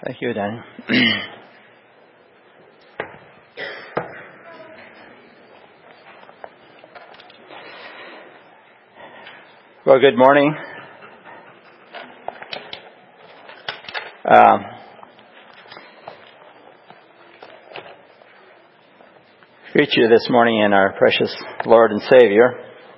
Thank you, Danny. Well, good morning. Greet you this morning in our precious Lord and Savior.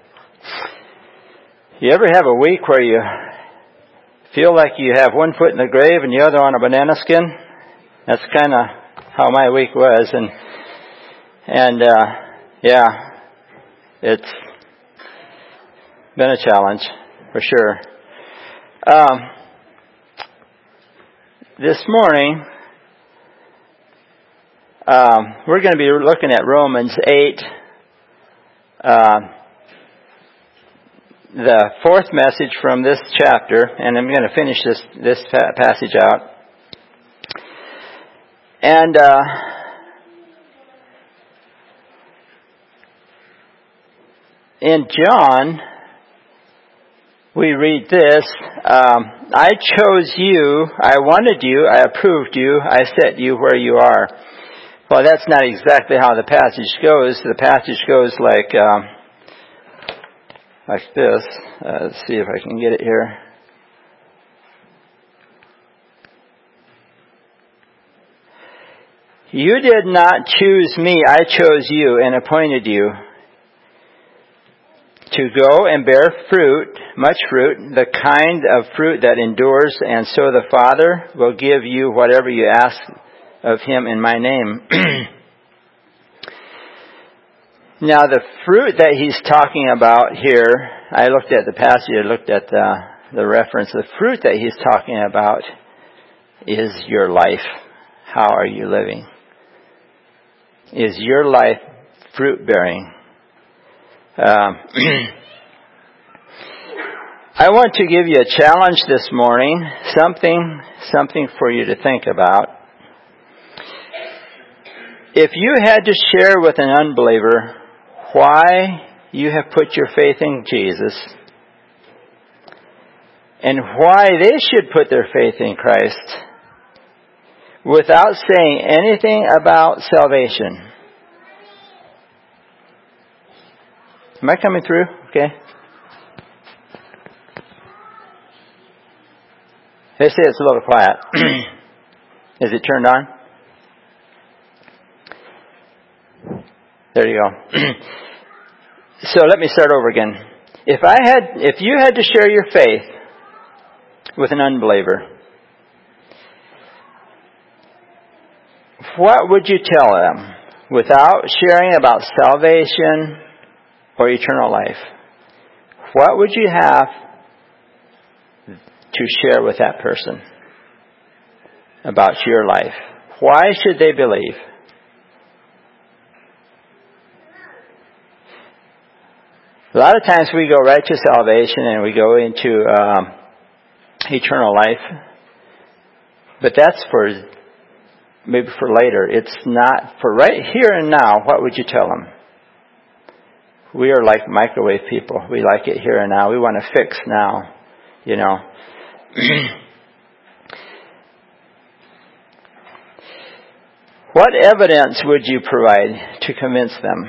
You ever have a week where you feel like you have one foot in the grave and the other on a banana skin? That's kind of how my week was, and it's been a challenge for sure. This morning, we're going to be looking at Romans 8, the fourth message from this chapter, and I'm going to finish this passage out. And in John, we read this, I chose you, I wanted you, I approved you, I set you where you are. Well, that's not exactly how the passage goes. The passage goes like this. Let's see if I can get it here. You did not choose me, I chose you and appointed you to go and bear fruit, much fruit, the kind of fruit that endures, and so the Father will give you whatever you ask of Him in my name. Now, the fruit that he's talking about here, I looked at the passage, I looked at the reference. The fruit that he's talking about is your life. How are you living? Is your life fruit-bearing? I want to give you a challenge this morning, something for you to think about. If you had to share with an unbeliever why you have put your faith in Jesus and why they should put their faith in Christ without saying anything about salvation. Am I coming through? Okay. They say it's a little quiet. Is it turned on? There you go. So let me start over again. If you had to share your faith with an unbeliever, what would you tell them without sharing about salvation or eternal life? What would you have to share with that person about your life? Why should they believe? A lot of times we go right to salvation and we go into eternal life. But that's maybe for later. It's not for right here and now. What would you tell them? We are like microwave people. We like it here and now. We want to fix now, you know. What evidence would you provide to convince them?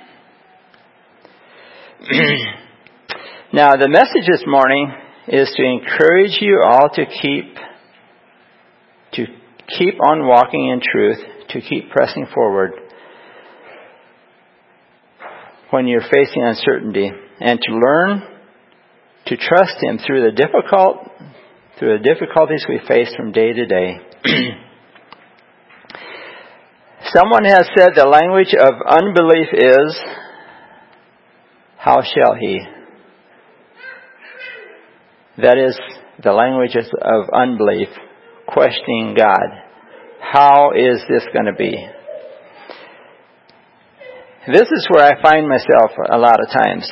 Now, the message this morning is to encourage you all to keep on walking in truth, to keep pressing forward when you're facing uncertainty, and to learn to trust Him through the difficulties we face from day to day. Someone has said the language of unbelief is, how shall he? That is the language of unbelief, questioning God. How is this going to be? This is where I find myself a lot of times.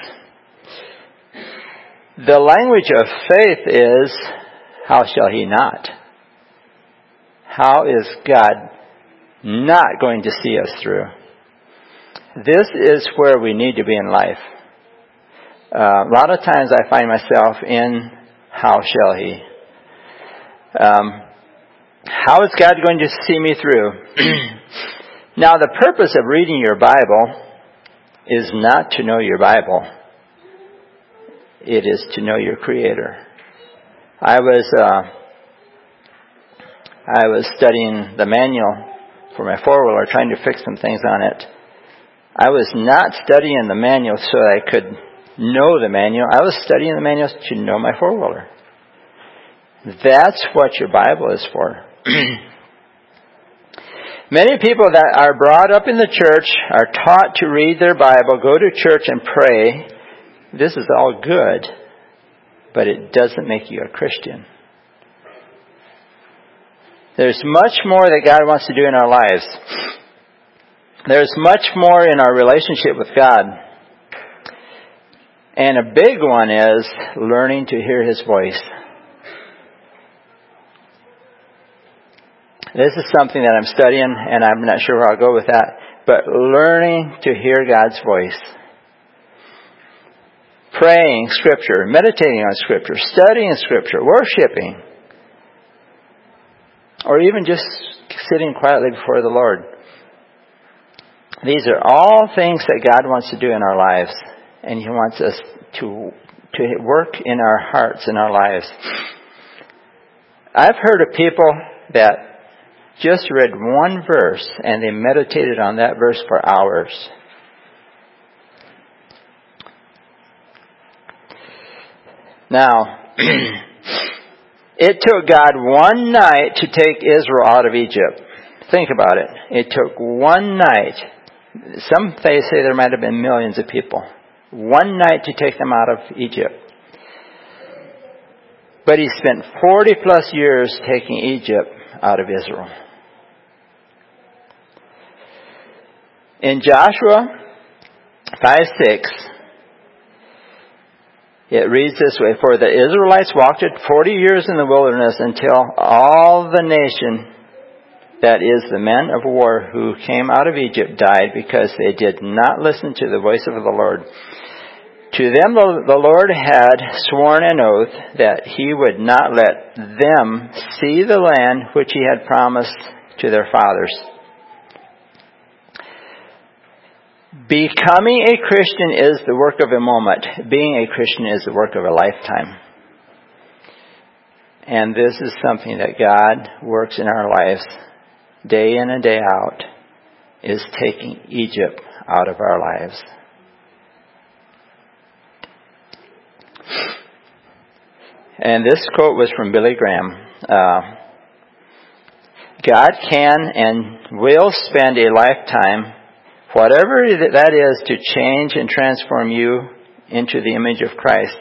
The language of faith is, how shall he not? How is God not going to see us through? This is where we need to be in life. A lot of times I find myself in, how shall he? How is God going to see me through? Now, the purpose of reading your Bible is not to know your Bible. It is to know your Creator. I was studying the manual for my four-wheeler, trying to fix some things on it. I was not studying the manual so I could know the manual. I was studying the manual to know my four-wheeler. That's what your Bible is for. Many people that are brought up in the church are taught to read their Bible, go to church and pray. This is all good, but it doesn't make you a Christian. There's much more that God wants to do in our lives. There's much more in our relationship with God. And a big one is learning to hear His voice. This is something that I'm studying, and I'm not sure where I'll go with that. But learning to hear God's voice. Praying Scripture, meditating on Scripture, studying Scripture, worshiping. Or even just sitting quietly before the Lord. These are all things that God wants to do in our lives. And He wants us to work in our hearts, in our lives. I've heard of people that just read one verse and they meditated on that verse for hours. Now, it took God one night to take Israel out of Egypt. Think about it. It took one night. Some say there might have been millions of people. One night to take them out of Egypt. But He spent 40 plus years taking Egypt out of Israel. In Joshua 5:6, it reads this way, "For the Israelites walked 40 years in the wilderness until all the nation, that is the men of war who came out of Egypt, died because they did not listen to the voice of the Lord. To them the Lord had sworn an oath that He would not let them see the land which He had promised to their fathers." Becoming a Christian is the work of a moment. Being a Christian is the work of a lifetime. And this is something that God works in our lives day in and day out, is taking Egypt out of our lives. And this quote was from Billy Graham. God can and will spend a lifetime, whatever that is, to change and transform you into the image of Christ.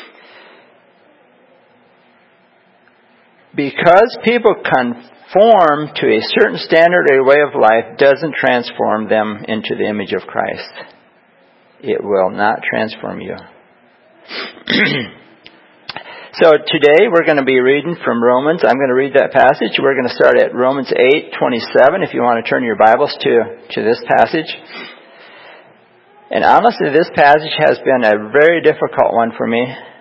Because people conform to a certain standard or way of life doesn't transform them into the image of Christ. It will not transform you. So today we're going to be reading from Romans. I'm going to read that passage. We're going to start at Romans 8:27 if you want to turn your Bibles to this passage. And honestly, this passage has been a very difficult one for me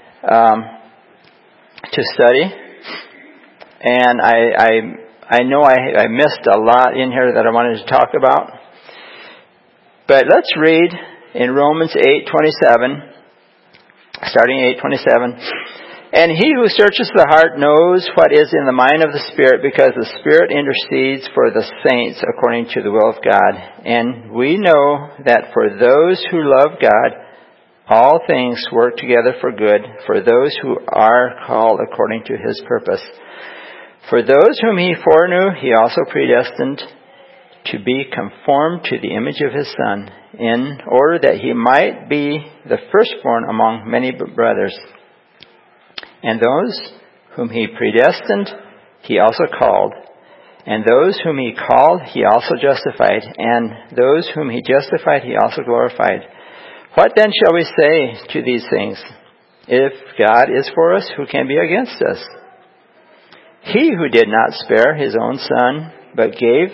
to study. And I know I missed a lot in here that I wanted to talk about. But let's read in Romans 8:27, starting 8:27. "And He who searches the heart knows what is in the mind of the Spirit, because the Spirit intercedes for the saints according to the will of God. And we know that for those who love God, all things work together for good, for those who are called according to His purpose. For those whom He foreknew, He also predestined to be conformed to the image of His Son, in order that He might be the firstborn among many brothers. And those whom He predestined, He also called. And those whom He called, He also justified. And those whom He justified, He also glorified. What then shall we say to these things? If God is for us, who can be against us? He who did not spare His own Son, but gave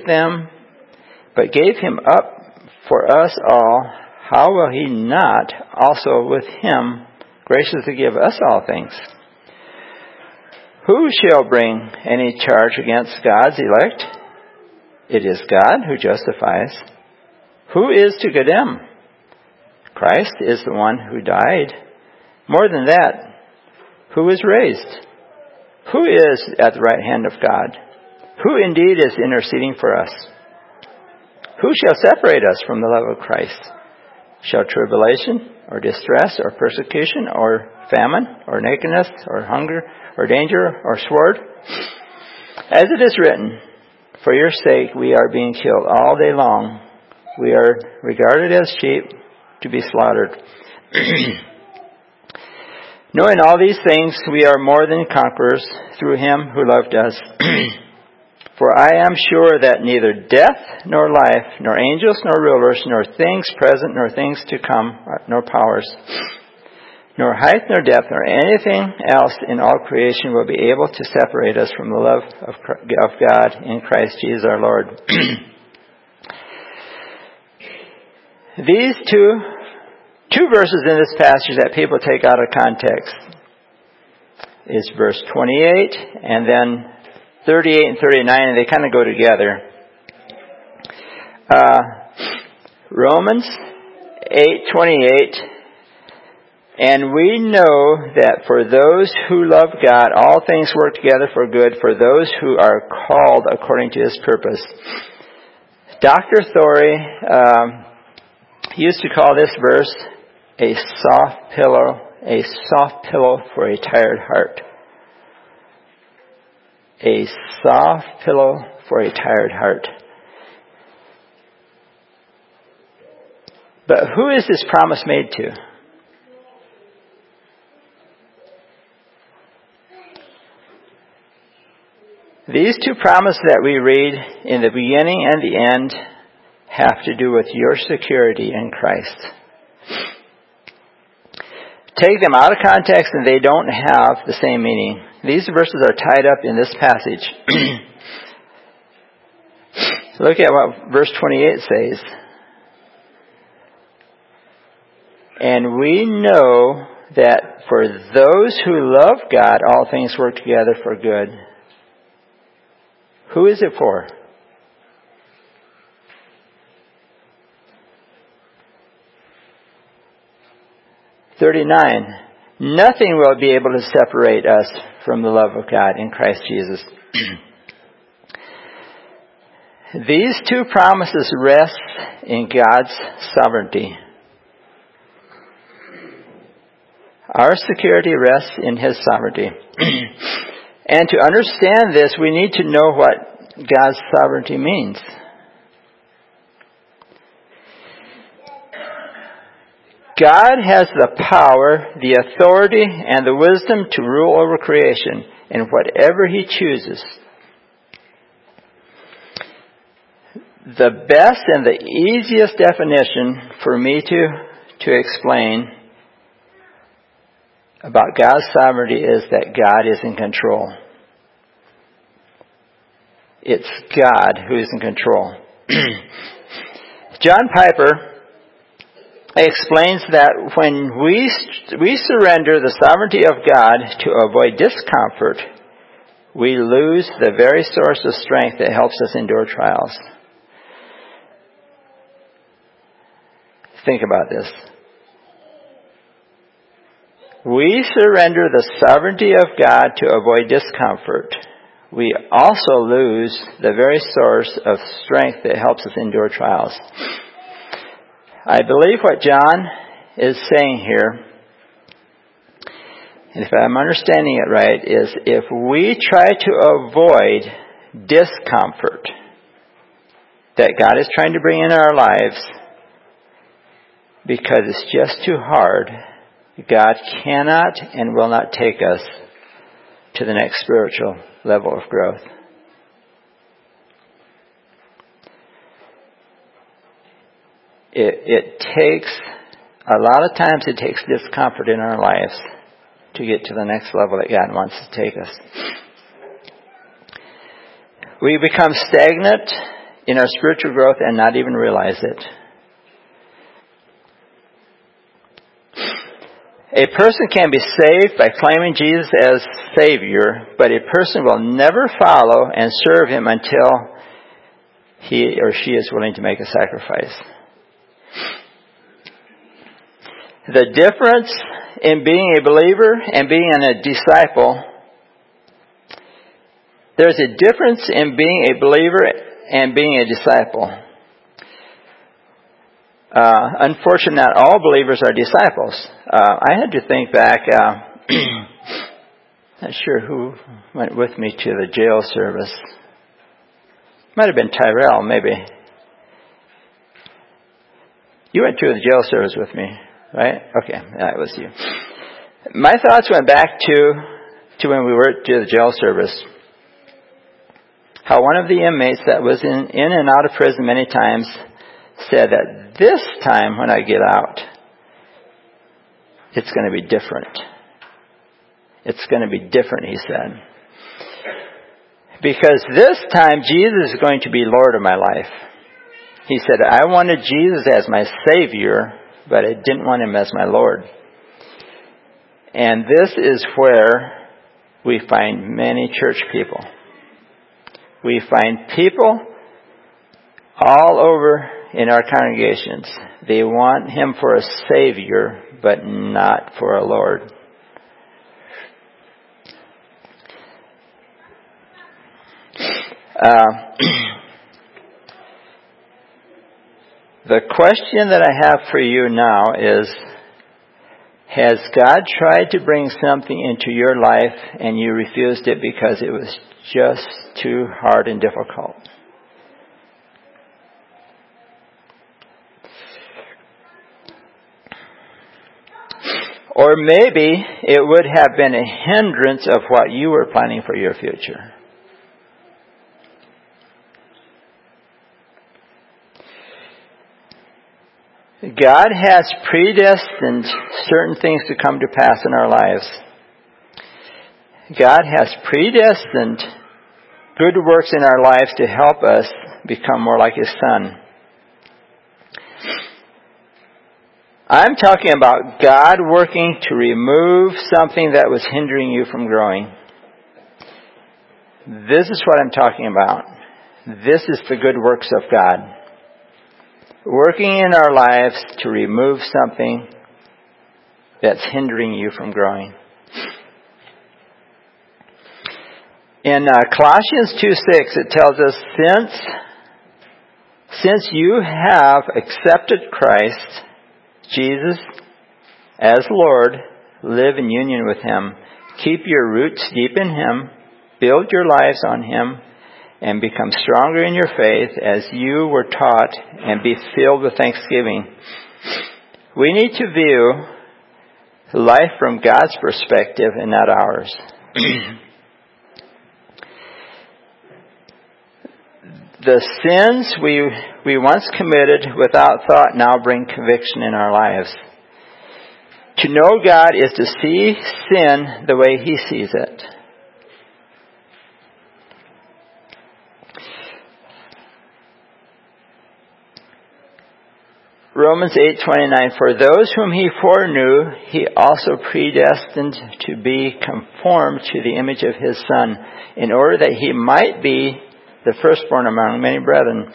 Him up for us all, how will He not also with Him graciously give us all things? Who shall bring any charge against God's elect? It is God who justifies. Who is to condemn? Christ is the one who died. More than that, who is raised? Who is at the right hand of God? Who indeed is interceding for us? Who shall separate us from the love of Christ? Shall tribulation, or distress, or persecution, or famine, or nakedness, or hunger, or danger, or sword? As it is written, for your sake we are being killed all day long. We are regarded as sheep to be slaughtered. Knowing all these things, we are more than conquerors through him who loved us. For I am sure that neither death, nor life, nor angels, nor rulers, nor things present, nor things to come, nor powers, nor height, nor depth, nor anything else in all creation will be able to separate us from the love of God in Christ Jesus our Lord. These two verses in this passage that people take out of context is verse 28 and then 38 and 39, and they kind of go together. Romans 8:28, and we know that for those who love God, all things work together for good for those who are called according to his purpose. Dr. Thorey used to call this verse a soft pillow for a tired heart. A soft pillow for a tired heart. But who is this promise made to? These two promises that we read in the beginning and the end have to do with your security in Christ. Take them out of context and they don't have the same meaning. These verses are tied up in this passage. So look at what verse 28 says. And we know that for those who love God, all things work together for good. Who is it for? (39) Nothing will be able to separate us from the love of God in Christ Jesus. These two promises rest in God's sovereignty. Our security rests in his sovereignty. And to understand this, we need to know what God's sovereignty means. God has the power, the authority, and the wisdom to rule over creation in whatever he chooses. The best and the easiest definition for me to explain about God's sovereignty is that God is in control. It's God who is in control. John Piper explains that when we surrender the sovereignty of God to avoid discomfort, we lose the very source of strength that helps us endure trials. Think about this. We surrender the sovereignty of God to avoid discomfort. We also lose the very source of strength that helps us endure trials. I believe what John is saying here, and if I'm understanding it right, is if we try to avoid discomfort that God is trying to bring in our lives because it's just too hard, God cannot and will not take us to the next spiritual level of growth. It takes, a lot of times it takes discomfort in our lives to get to the next level that God wants to take us. We become stagnant in our spiritual growth and not even realize it. A person can be saved by claiming Jesus as Savior, but a person will never follow and serve Him until he or she is willing to make a sacrifice. The difference in being a believer and being a disciple, there's a difference in being a believer and being a disciple. Unfortunately, not all believers are disciples. I had to think back, not sure who went with me to the jail service. Might have been Tyrell, maybe. You went to the jail service with me, right? Okay, that was you. My thoughts went back to when we were to the jail service. How one of the inmates that was in and out of prison many times said that this time when I get out, it's going to be different. It's going to be different, he said. Because this time Jesus is going to be Lord of my life. He said, I wanted Jesus as my Savior, but I didn't want Him as my Lord. And this is where we find many church people. We find people all over in our congregations. They want Him for a Savior, but not for a Lord. The question that I have for you now is, has God tried to bring something into your life and you refused it because it was just too hard and difficult? Or maybe it would have been a hindrance of what you were planning for your future. God has predestined certain things to come to pass in our lives. God has predestined good works in our lives to help us become more like His Son. I'm talking about God working to remove something that was hindering you from growing. This is what I'm talking about. This is the good works of God. Working in our lives to remove something that's hindering you from growing. In Colossians 2:6, it tells us, since you have accepted Christ Jesus as Lord, live in union with Him, keep your roots deep in Him, build your lives on Him, and become stronger in your faith as you were taught, and be filled with thanksgiving. We need to view life from God's perspective and not ours. The sins we once committed without thought now bring conviction in our lives. To know God is to see sin the way He sees it. Romans 8:29, for those whom He foreknew, He also predestined to be conformed to the image of His Son, in order that He might be the firstborn among many brethren.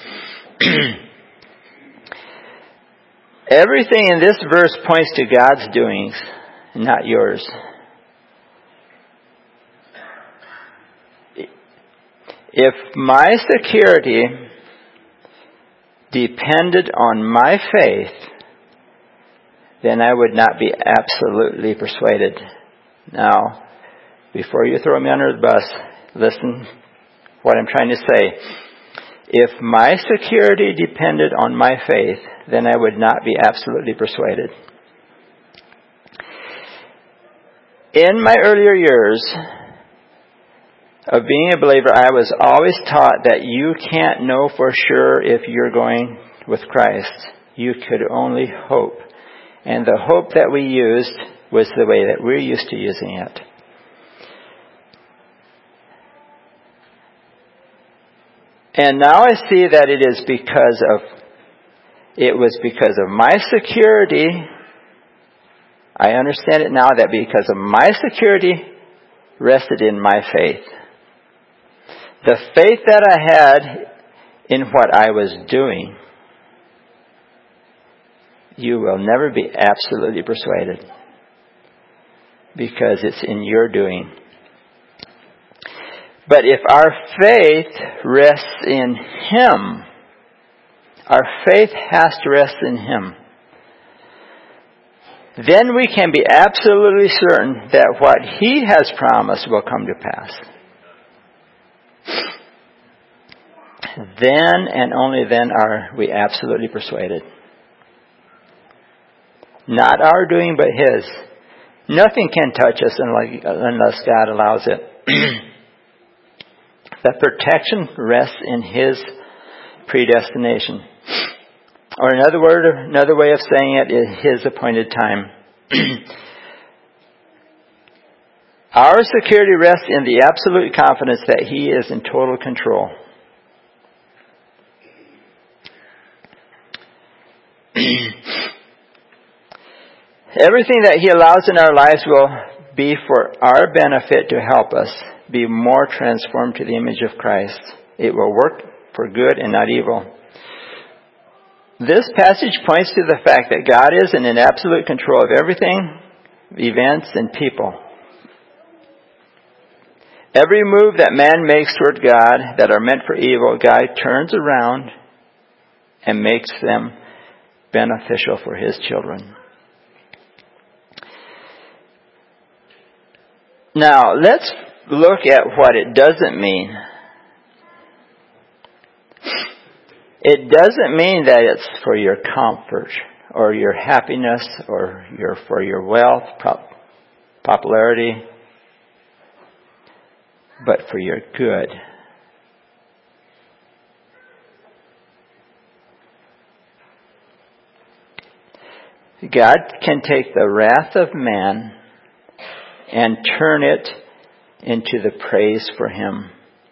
Everything in this verse points to God's doings, not yours. If my security depended on my faith, then I would not be absolutely persuaded. Now, before you throw me under the bus, listen what I'm trying to say. If my security depended on my faith, then I would not be absolutely persuaded. In my earlier years of being a believer, I was always taught that you can't know for sure if you're going with Christ. You could only hope. And the hope that we used was the way that we're used to using it. And now I see that it was because of my security I understand it now that because of my security rested in my faith. The faith that I had in what I was doing, you will never be absolutely persuaded because it's in your doing. But if our faith rests in Him, our faith has to rest in Him, then we can be absolutely certain that what He has promised will come to pass. Then and only then are we absolutely persuaded. Not our doing, but His. Nothing can touch us unless God allows it. The protection rests in His predestination. Or another way of saying it is His appointed time. Our security rests in the absolute confidence that He is in total control. Everything that He allows in our lives will be for our benefit to help us be more transformed to the image of Christ. It will work for good and not evil. This passage points to the fact that God is in absolute control of everything, events, and people. Every move that man makes toward God that are meant for evil, God turns around and makes them beneficial for His children. Now, let's look at what it doesn't mean. It doesn't mean that it's for your comfort or your happiness or for your wealth, popularity, but for your good. God can take the wrath of man and turn it into the praise for Him.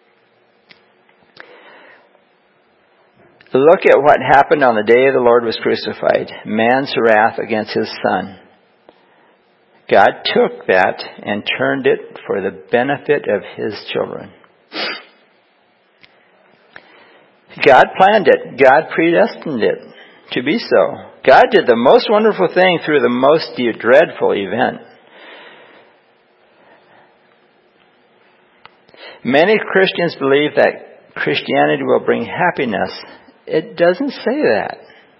Look at what happened on the day the Lord was crucified. Man's wrath against His Son. God took that and turned it for the benefit of His children. God planned it. God predestined it to be so. God did the most wonderful thing through the most dreadful event. Many Christians believe that Christianity will bring happiness. It doesn't say that.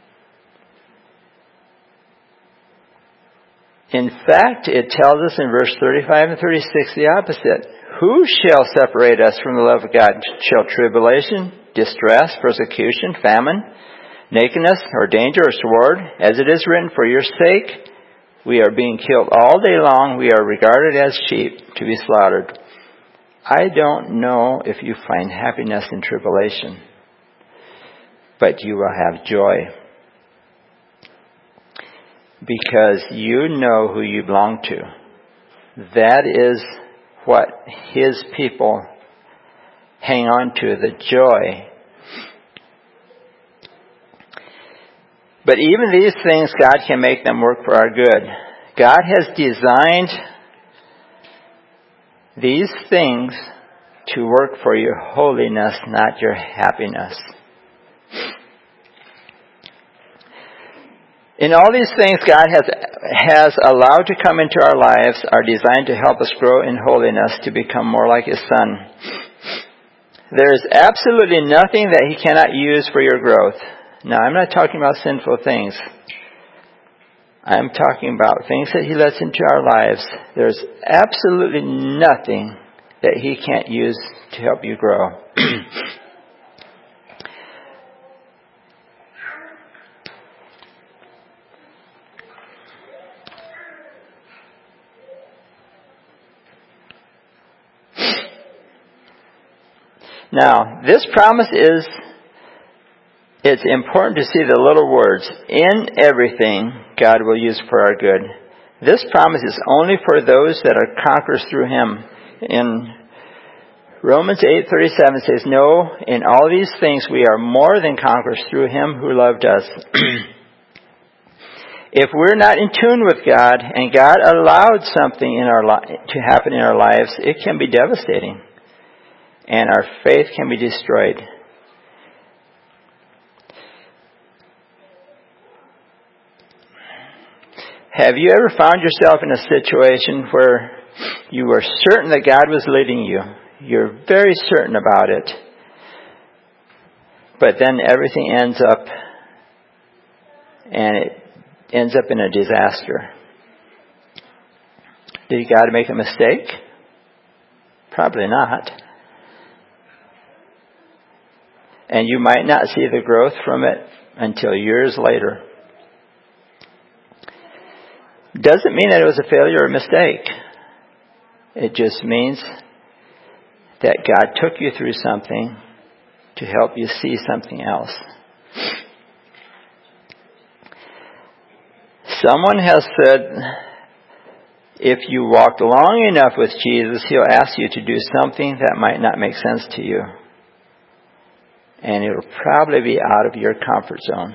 In fact, it tells us in verse 35 and 36 the opposite. Who shall separate us from the love of God? Shall tribulation, distress, persecution, famine, nakedness, or danger, or sword? As it is written, for your sake we are being killed all day long. We are regarded as sheep to be slaughtered. I don't know if you find happiness in tribulation, but you will have joy because you know who you belong to. That is what His people hang on to, the joy. But even these things, God can make them work for our good. God has designed these things to work for your holiness, not your happiness. In all these things God has allowed to come into our lives are designed to help us grow in holiness to become more like His Son. There is absolutely nothing that He cannot use for your growth. Now, I'm not talking about sinful things. I'm talking about things that He lets into our lives. There's absolutely nothing that He can't use to help you grow. Now, this promise it's important to see the little words. In everything, God will use for our good. This promise is only for those that are conquerors through Him. In Romans 8:37 says, no, in all these things we are more than conquerors through Him who loved us. If we're not in tune with God and God allowed something to happen in our lives, it can be devastating. And our faith can be destroyed. Have you ever found yourself in a situation where you were certain that God was leading you? You're very certain about it. But then everything ends up in a disaster. Did God make a mistake? Probably not. And you might not see the growth from it until years later. Doesn't mean that it was a failure or a mistake. It just means that God took you through something to help you see something else. Someone has said, if you walk long enough with Jesus, He'll ask you to do something that might not make sense to you. And it'll probably be out of your comfort zone.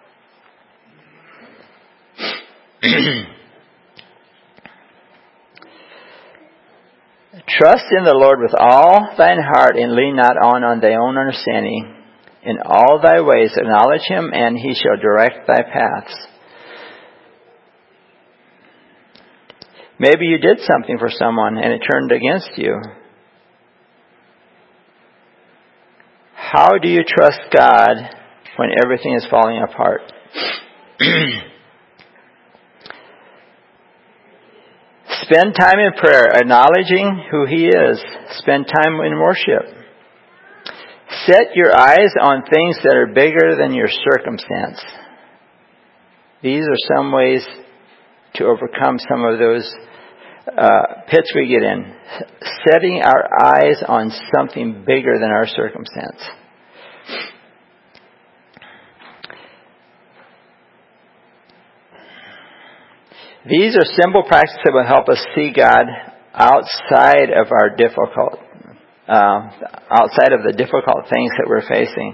Trust in the Lord with all thine heart, and lean not on thy own understanding. In all thy ways acknowledge Him, and He shall direct thy paths. Maybe you did something for someone and it turned against you. How do you trust God when everything is falling apart? Spend time in prayer, acknowledging who He is. Spend time in worship. Set your eyes on things that are bigger than your circumstance. These are some ways to overcome some of those pits we get in. Setting our eyes on something bigger than our circumstance. These are simple practices that will help us see God outside of our outside of the difficult things that we're facing.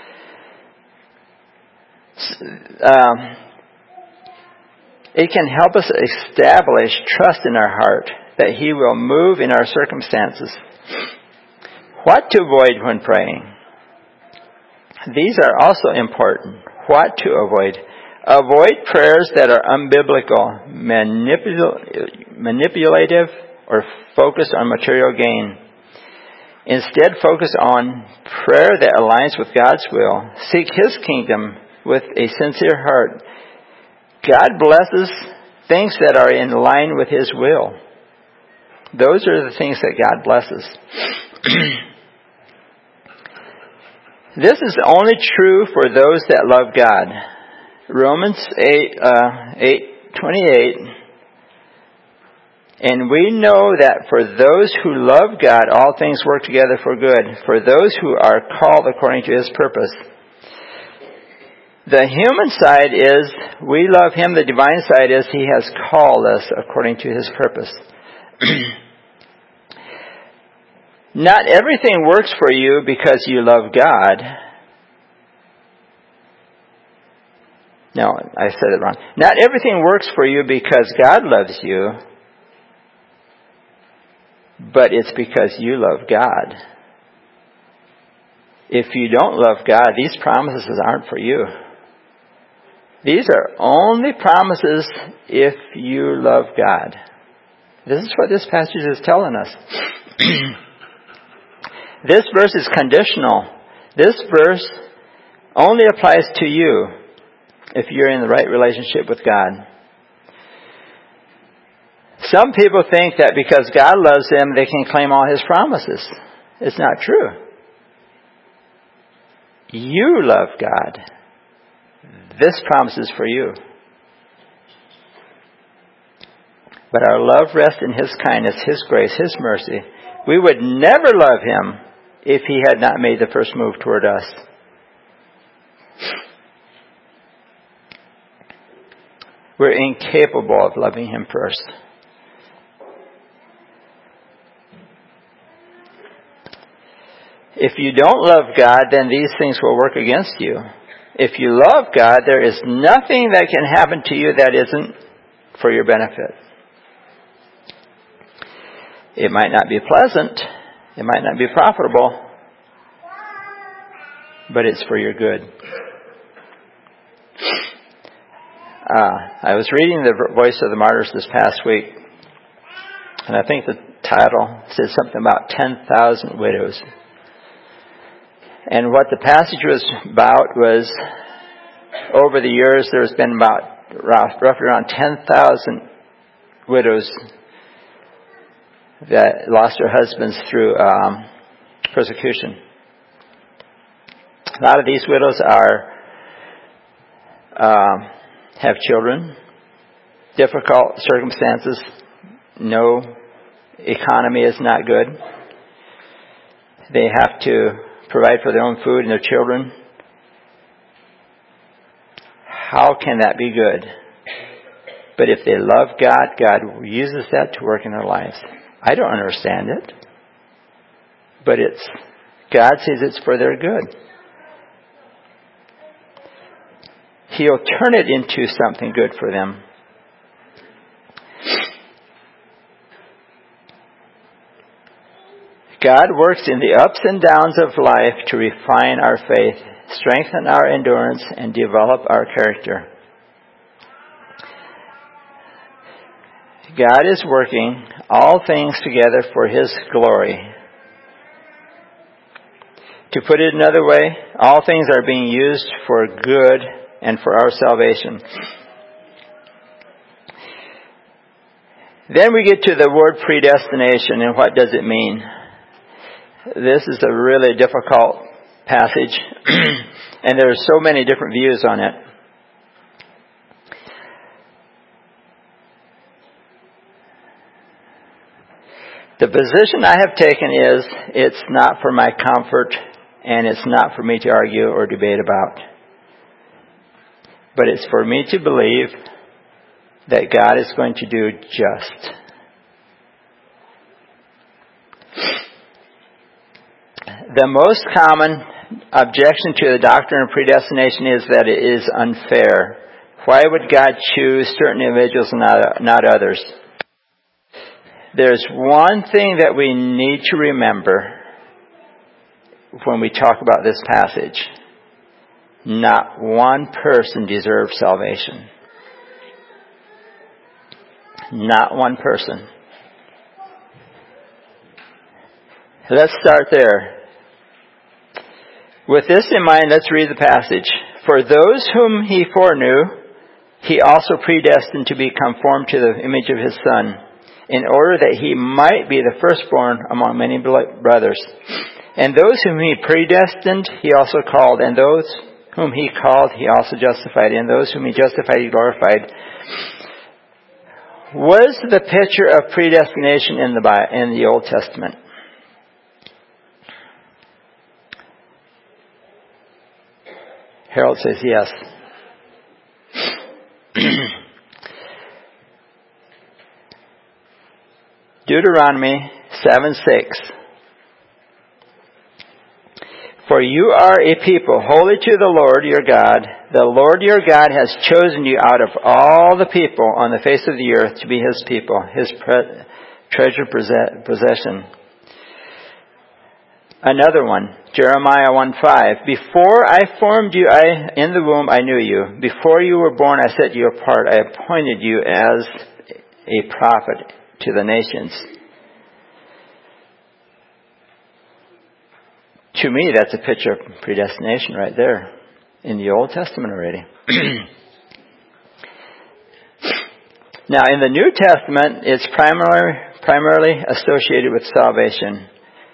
It can help us establish trust in our heart that He will move in our circumstances. What to avoid when praying? These are also important. What to avoid? Avoid prayers that are unbiblical, manipulative, or focused on material gain. Instead, focus on prayer that aligns with God's will. Seek His kingdom with a sincere heart. God blesses things that are in line with His will. Those are the things that God blesses. This is only true for those that love God. Romans 8:28. And we know that for those who love God, all things work together for good, for those who are called according to His purpose. The human side is, we love Him. The divine side is, He has called us according to His purpose. Not everything works for you because you love God. No, I said it wrong. Not everything works for you because God loves you, but it's because you love God. If you don't love God, these promises aren't for you. These are only promises if you love God. This is what this passage is telling us. This verse is conditional. This verse only applies to you if you're in the right relationship with God. Some people think that because God loves them, they can claim all His promises. It's not true. You love God. This promise is for you. But our love rests in His kindness, His grace, His mercy. We would never love Him if He had not made the first move toward us. We're incapable of loving Him first. If you don't love God, then these things will work against you. If you love God, there is nothing that can happen to you that isn't for your benefit. It might not be pleasant. It might not be profitable. But it's for your good. I was reading the Voice of the Martyrs this past week. And I think the title says something about 10,000 widows. And what the passage was about was, over the years, there's been about roughly around 10,000 widows that lost their husbands through persecution. A lot of these widows have children, difficult circumstances, no economy is not good. They have to provide for their own food and their children. How can that be good? But if they love God, God uses that to work in their lives. I don't understand it. But God says it's for their good. He'll turn it into something good for them. God works in the ups and downs of life to refine our faith, strengthen our endurance, and develop our character. God is working all things together for His glory. To put it another way, all things are being used for good and for our salvation. Then we get to the word predestination, and what does it mean? This is a really difficult passage, and there are so many different views on it. The position I have taken is, it's not for my comfort, and it's not for me to argue or debate about. But it's for me to believe that God is going to do just. The most common objection to the doctrine of predestination is that it is unfair. Why would God choose certain individuals and not others? There's one thing that we need to remember when we talk about this passage. Not one person deserves salvation. Not one person. Let's start there. With this in mind, let's read the passage. For those whom He foreknew, He also predestined to be conformed to the image of His Son, in order that He might be the firstborn among many brothers. And those whom He predestined, He also called. And those whom He called, He also justified. And those whom He justified, He glorified. What is the picture of predestination in the Old Testament? Harold says yes. Deuteronomy 7:6. For you are a people holy to the Lord your God. The Lord your God has chosen you out of all the people on the face of the earth to be His people, His treasured possession. Another one, Jeremiah 1:5. Before I formed you in the womb, I knew you. Before you were born, I set you apart. I appointed you as a prophet to the nations. To me, that's a picture of predestination right there in the Old Testament already. Now, in the New Testament, it's primarily associated with salvation,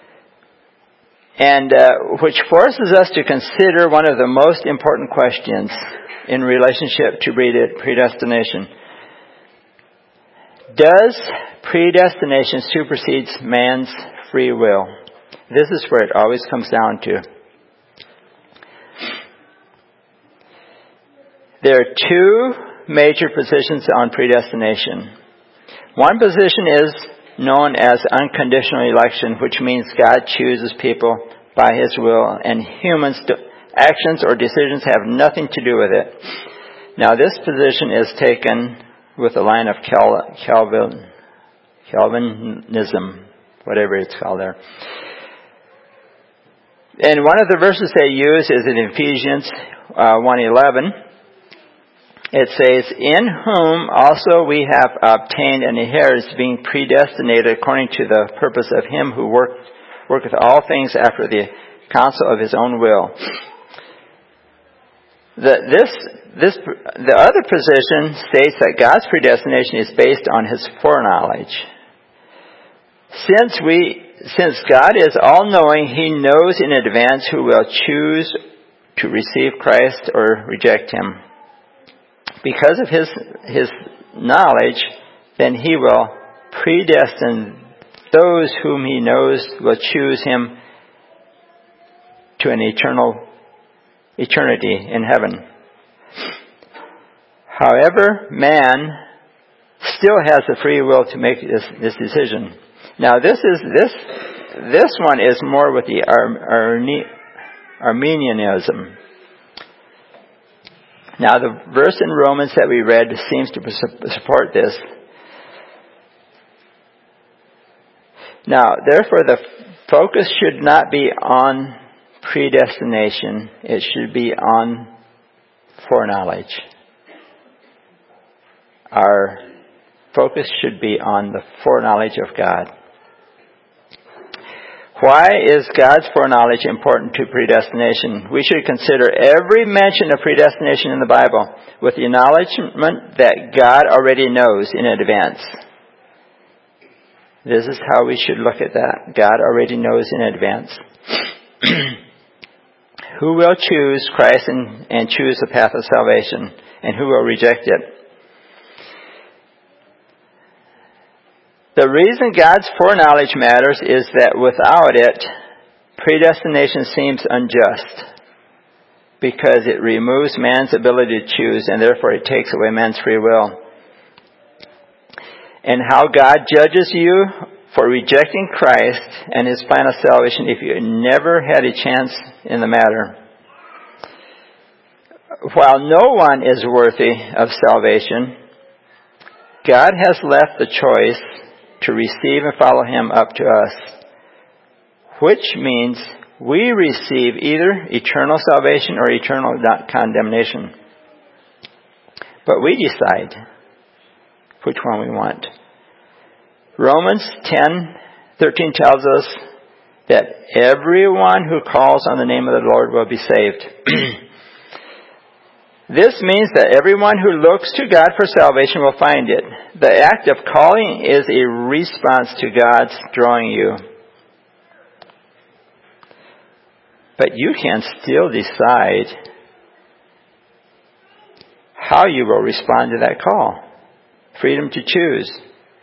and which forces us to consider one of the most important questions in relationship to predestination. Does predestination supersede man's free will? This is where it always comes down to. There are two major positions on predestination. One position is known as unconditional election, which means God chooses people by His will, and humans actions or decisions have nothing to do with it. Now, this position is taken with the line of Calvinism, whatever it's called there. And one of the verses they use is in Ephesians 1:11. It says, "In whom also we have obtained an inheritance, being predestinated according to the purpose of him who worketh all things after the counsel of his own will." The other position states that God's predestination is based on his foreknowledge. Since God is all-knowing, he knows in advance who will choose to receive Christ or reject him. Because of his knowledge, then he will predestine those whom he knows will choose him to an eternity in heaven. However, man still has the free will to make this decision. Now, this one is more with the Arminianism. Now, the verse in Romans that we read seems to support this. Now, therefore, the focus should not be on predestination. It should be on foreknowledge. Our focus should be on the foreknowledge of God. Why is God's foreknowledge important to predestination? We should consider every mention of predestination in the Bible with the acknowledgement that God already knows in advance. This is how we should look at that. God already knows in advance. Who will choose Christ and choose the path of salvation, and who will reject it? The reason God's foreknowledge matters is that without it, predestination seems unjust, because it removes man's ability to choose, and therefore it takes away man's free will. And how God judges you for rejecting Christ and his plan of salvation if you never had a chance in the matter. While no one is worthy of salvation, God has left the choice to receive and follow him up to us, which means we receive either eternal salvation or eternal condemnation. But we decide which one we want. Romans 10:13 tells us that everyone who calls on the name of the Lord will be saved. This means that everyone who looks to God for salvation will find it. The act of calling is a response to God's drawing you. But you can still decide how you will respond to that call. Freedom to choose.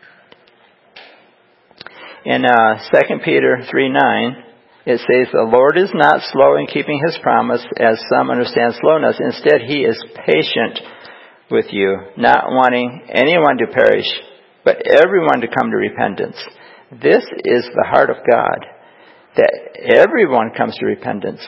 In 2 Peter 3:9, it says, "The Lord is not slow in keeping his promise, as some understand slowness. Instead, he is patient with you, not wanting anyone to perish, but everyone to come to repentance." This is the heart of God, that everyone comes to repentance.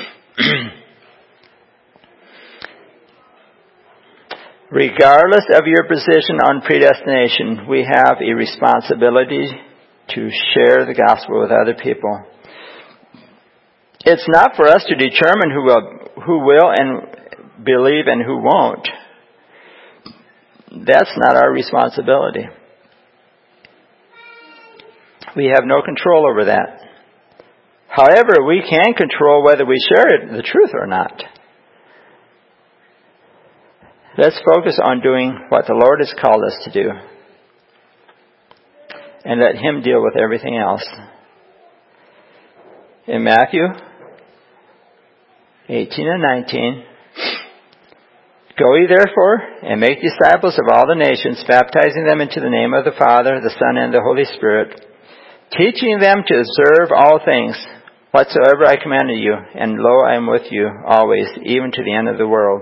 Regardless of your position on predestination, we have a responsibility to share the gospel with other people. It's not for us to determine who will and believe and who won't. That's not our responsibility. We have no control over that. However, we can control whether we share the truth or not. Let's focus on doing what the Lord has called us to do, and let him deal with everything else. In Matthew 18 and 19, "Go ye therefore and make disciples of all the nations, baptizing them into the name of the Father, the Son, and the Holy Spirit, teaching them to observe all things whatsoever I commanded you, and lo, I am with you always, even to the end of the world."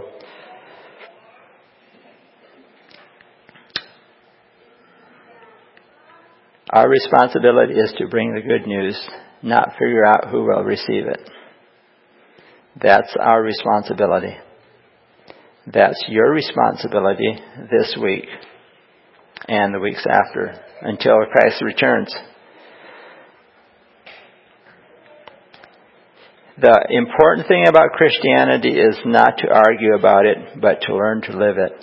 Our responsibility is to bring the good news, not figure out who will receive it. That's our responsibility. That's your responsibility this week and the weeks after until Christ returns. The important thing about Christianity is not to argue about it, but to learn to live it.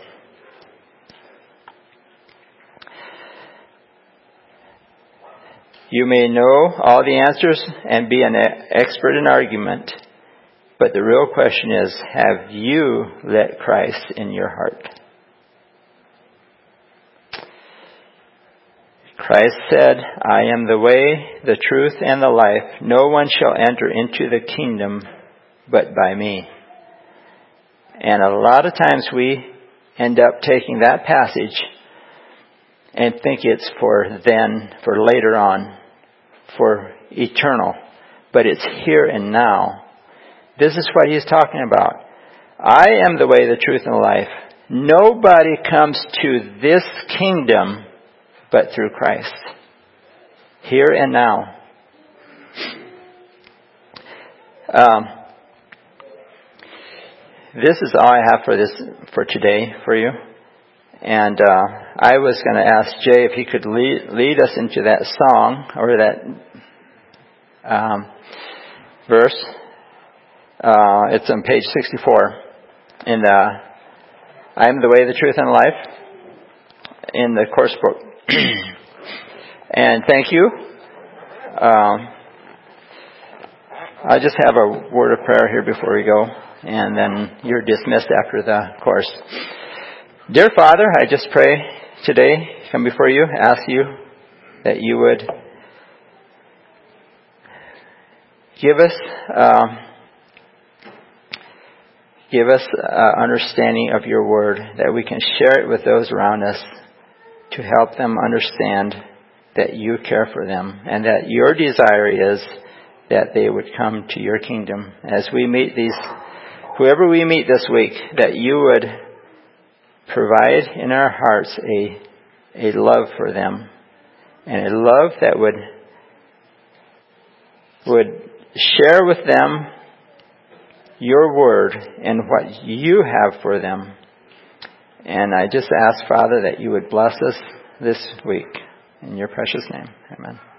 You may know all the answers and be an expert in argument, but the real question is, have you let Christ in your heart? Christ said, I am the way, the truth, and the life. No one shall enter into the kingdom but by me. And a lot of times we end up taking that passage and think it's for then, for later on, for eternal. But it's here and now. This is what he's talking about. I am the way, the truth, and the life. Nobody comes to this kingdom but through Christ. Here and now. This is all I have for today for you. And I was going to ask Jay if he could lead us into that song or that verse. It's on page 64 in the I am the way, the truth, and the life in the course book. And thank you. I just have a word of prayer here before we go, and then you're dismissed after the course. Dear Father, I just pray today, come before you, ask you that you would give us understanding of your word, that we can share it with those around us to help them understand that you care for them and that your desire is that they would come to your kingdom. As we meet whoever we meet this week, that you would provide in our hearts a love for them and a love that would share with them your word and what you have for them. And I just ask, Father, that you would bless us this week. In your precious name. Amen.